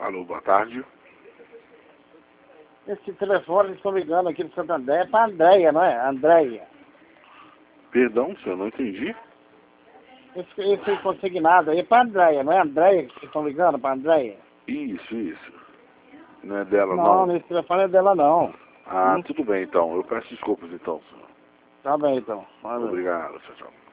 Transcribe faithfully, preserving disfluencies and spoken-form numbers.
Alô, boa tarde. Esse telefone, estou ligando aqui do Santo André, é para a Andréia, não é? Andréia. Perdão, senhor, não entendi. Esse, esse consignado aí é para a Andréia, não é Andréia que vocês estão ligando, para a Andréia? Isso, isso. Não é dela, Não, não? esse telefone é dela não. Ah, Hum? tudo bem, então. Eu peço desculpas, então, senhor. Tá bem então. Valeu. Obrigado, tchau, tchau.